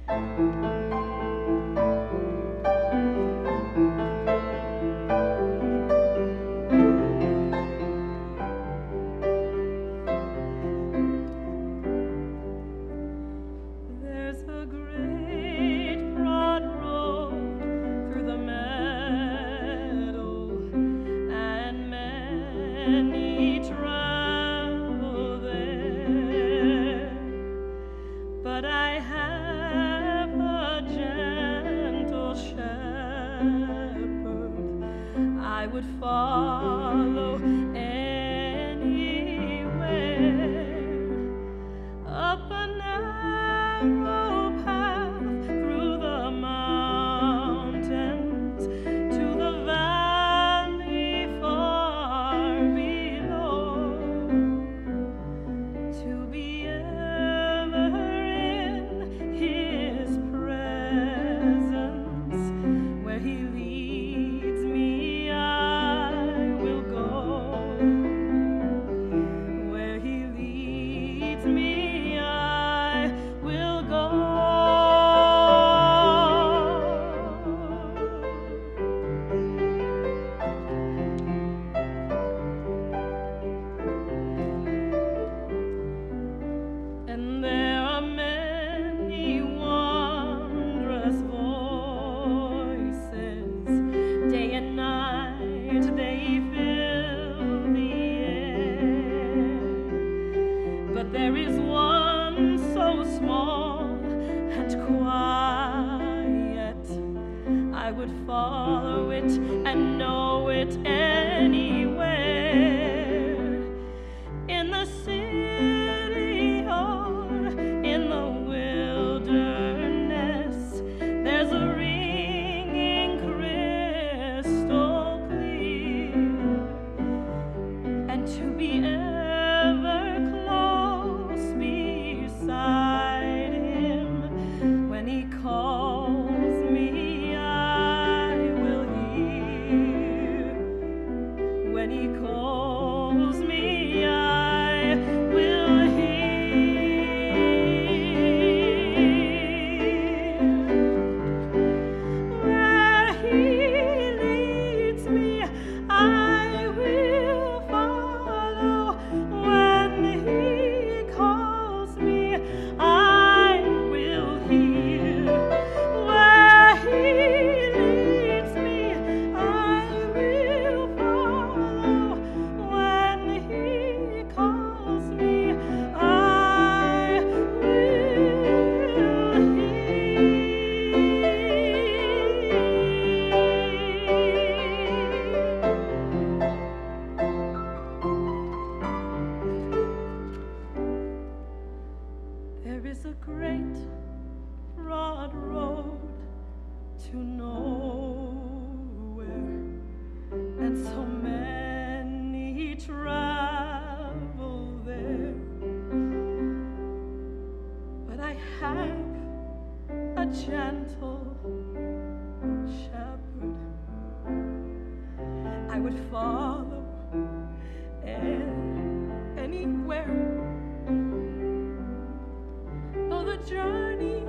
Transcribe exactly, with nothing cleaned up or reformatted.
Many travel there, but I have a gentle shepherd I would follow anywhere, up a narrow path through the mountains to the valley far below, to be ever in his presence. Where he leads me, I will go. Where he leads me, I will go. And there are many wondrous voices, day and night they fill the air, but there is one so small and quiet, I would follow it and know it anywhere, in the city or in the wilderness. There's a ringing crystal clear, and to be ever close beside him, when he calls me, I will hear. When he calls me, I will hear. Where he leads me, I will follow. When he calls me, I will hear. Where he leads me, I will follow. When he calls me, I will hear. There is a great broad road to nowhere, and so many travel there, but I have a gentle shepherd I would follow a- anywhere, though the journey